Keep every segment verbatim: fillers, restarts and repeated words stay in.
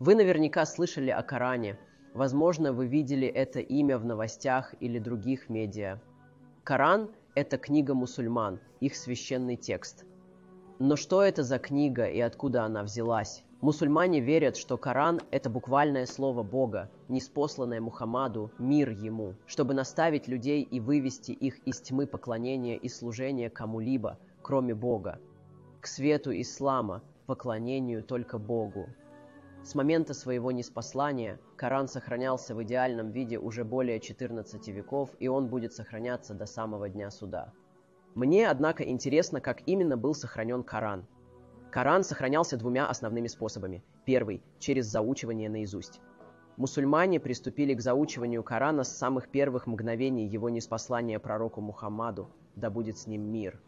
Вы наверняка слышали о Коране. Возможно, вы видели это имя в новостях или других медиа. Коран – это книга мусульман, их священный текст. Но что это за книга и откуда она взялась? Мусульмане верят, что Коран – это буквальное слово Бога, ниспосланное Мухаммаду, мир ему, чтобы наставить людей и вывести их из тьмы поклонения и служения кому-либо, кроме Бога, к свету ислама, поклонению только Богу. С момента своего ниспослания Коран сохранялся в идеальном виде уже более четырнадцати веков, и он будет сохраняться до самого дня суда. Мне, однако, интересно, как именно был сохранен Коран. Коран сохранялся двумя основными способами. Первый – через заучивание наизусть. Мусульмане приступили к заучиванию Корана с самых первых мгновений его ниспослания пророку Мухаммаду, да будет с ним мир.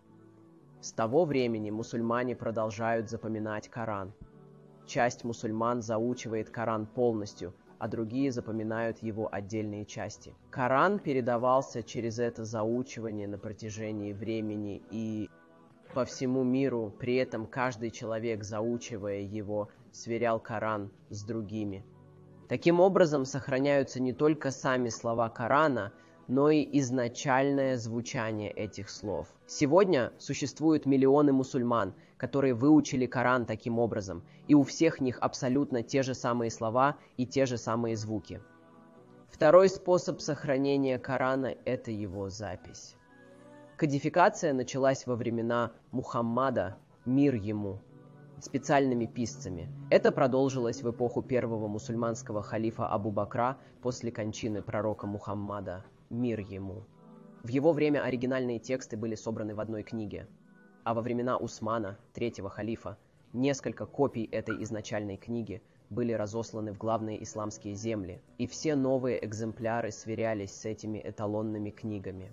С того времени мусульмане продолжают запоминать Коран. Часть мусульман заучивает Коран полностью, а другие запоминают его отдельные части. Коран передавался через это заучивание на протяжении времени и по всему миру, при этом каждый человек, заучивая его, сверял Коран с другими. Таким образом, сохраняются не только сами слова Корана, но и изначальное звучание этих слов. Сегодня существуют миллионы мусульман, которые выучили Коран таким образом, и у всех них абсолютно те же самые слова и те же самые звуки. Второй способ сохранения Корана – это его запись. Кодификация началась во времена Мухаммада, мир ему, специальными писцами. Это продолжилось в эпоху первого мусульманского халифа Абу Бакра после кончины пророка Мухаммада, мир ему. В его время оригинальные тексты были собраны в одной книге, а во времена Усмана, третьего халифа, несколько копий этой изначальной книги были разосланы в главные исламские земли, и все новые экземпляры сверялись с этими эталонными книгами.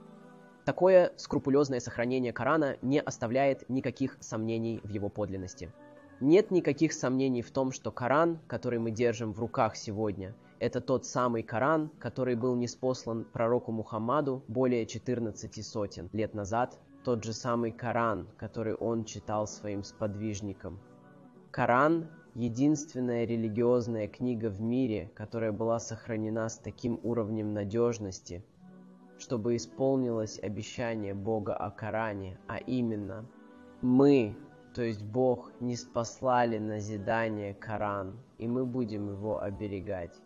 Такое скрупулезное сохранение Корана не оставляет никаких сомнений в его подлинности. Нет никаких сомнений в том, что Коран, который мы держим в руках сегодня, это тот самый Коран, который был ниспослан пророку Мухаммаду более четырнадцати сотен лет назад, тот же самый Коран, который он читал своим сподвижникам. Коран – единственная религиозная книга в мире, которая была сохранена с таким уровнем надежности, чтобы исполнилось обещание Бога о Коране, а именно мы, то есть Бог, ниспослали назидание Коран, и мы будем его оберегать.